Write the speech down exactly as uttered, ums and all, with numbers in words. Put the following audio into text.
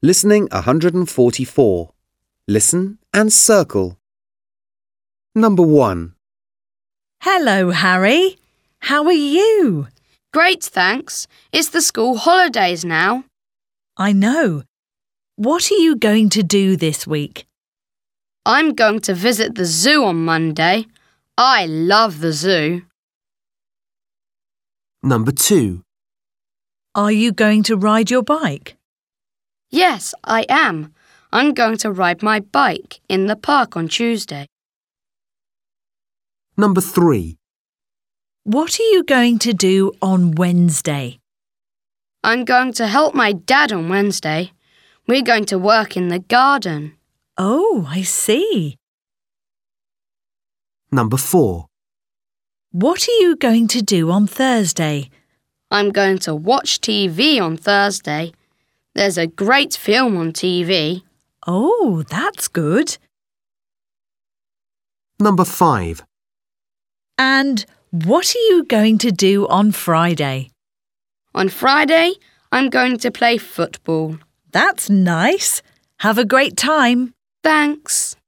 Listening one hundred forty-four. Listen and circle. Number one. Hello, Harry. How are you? Great, thanks. It's the school holidays now. I know. What are you going to do this week? I'm going to visit the zoo on Monday. I love the zoo. Number two. Are you going to ride your bike? Yes, I am. I'm going to ride my bike in the park on Tuesday. Number three. What are you going to do on Wednesday? I'm going to help my dad on Wednesday. We're going to work in the garden. Oh, I see. Number four. What are you going to do on Thursday? I'm going to watch T V on Thursday. There's a great film on T V. Oh, that's good. Number five. And what are you going to do on Friday? On Friday, I'm going to play football. That's nice. Have a great time. Thanks.